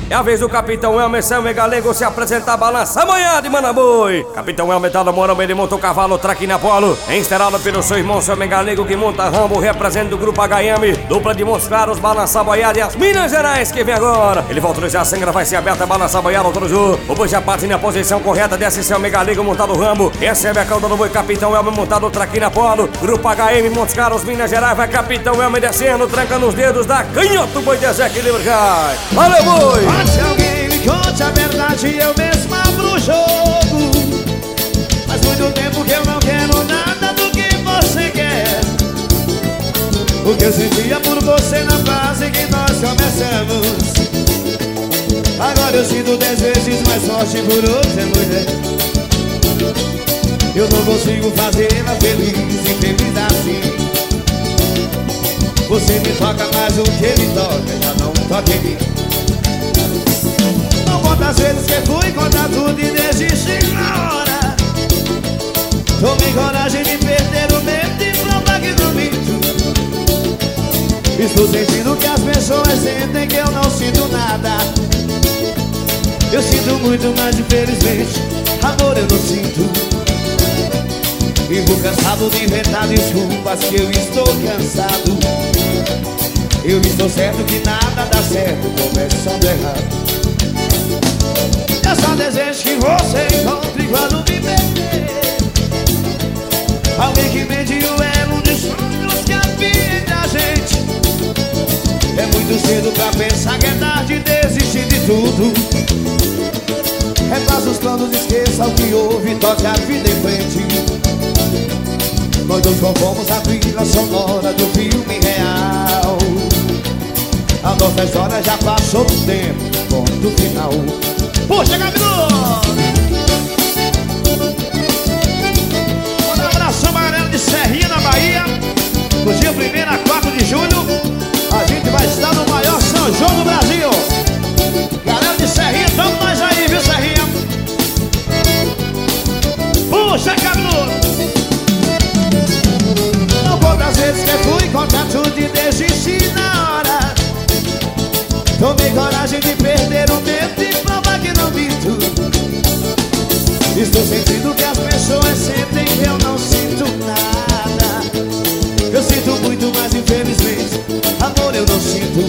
É a vez do Capitão Elmer, Selma e Galego se apresentar, balança amanhã de Manaboi. Capitão Elmer tá namorando, ele monta o cavalo, traquina polo, instalado pelo seu irmão Selma e Galego, que monta Rambo, representa o grupo HM, dupla de Montes Claros, balança boiada e as Minas Gerais que vem agora. Ele vai autorizar a sangra, vai ser aberta, balança boiada, autorizou. O boi já parte na posição correta, desce Selma e Galego montado Rambo, recebe a cauda do boi, Capitão Elmer montado traquina polo, grupo HM, Montes Claros, Minas Gerais, vai Capitão Elmer descendo, tranca nos dedos da canhota, o boi desequilibra, cai. Valeu, boi! Se alguém me conte a verdade, eu mesmo abro o jogo. Faz muito tempo que eu não quero nada do que você quer. O que eu sentia por você na fase que nós começamos, agora eu sinto 10 vezes mais forte por outra mulher. Eu não consigo fazê-la feliz e feliz assim. Você me toca mais do que ele toca, já não toca em mim. Não quantas vezes que fui contar tudo e desisti na hora. Tomei coragem de perder o medo e provar que não minto. Estou sentindo que as pessoas sentem que eu não sinto nada. Eu sinto muito, mas infelizmente amor eu não sinto. Vivo cansado de inventar desculpas que eu estou cansado. Eu estou certo que nada dá certo começando errado. Eu só desejo que você encontre quando me perder alguém que mede o elo de sonhos que havia entre a gente. É muito cedo pra pensar que é tarde de desistir de tudo. Refaça os planos, esqueça o que houve, toque a vida em frente. Nós dois compomos a trilha sonora do filme real. A nossa história já passou do tempo, ponto final. Puxa, Gabiru! Um abraço amarelo de Serrinha, na Bahia. No dia 1º a 4 de julho, a gente vai estar no maior São João do Brasil. Galera de Serrinha, tamo nós aí, viu, Serrinha? Puxa, Gabiru! Quantas vezes que fui contar tudo e desisti na hora. Tomei coragem de perder o medo e provar que não minto. Estou sentindo que as pessoas sentem que eu não sinto nada. Eu sinto muito, mas infelizmente amor eu não sinto.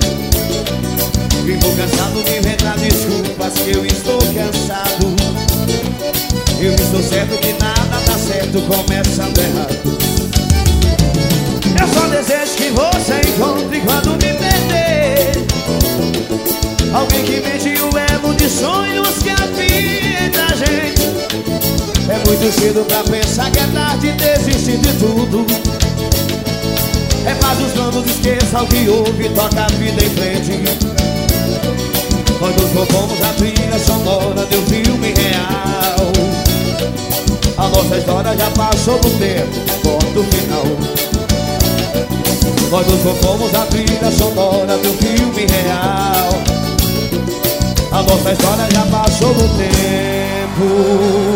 Vivo cansado de inventar desculpas que eu estou cansado. Eu estou certo que nada dá certo começando errado. Eu só desejo que você encontre quando me perder alguém que mede o elo de sonhos que havia entre a gente. É muito cedo pra pensar que é tarde de desistir de tudo. É faz os planos, esqueça o que houve, toca a vida em frente. Nós nos roubamos a trilha sonora do filme real. A nossa história já passou do tempo, ponto final. Nós nos compomos a trilha sonora do filme real. A nossa história já passou do tempo.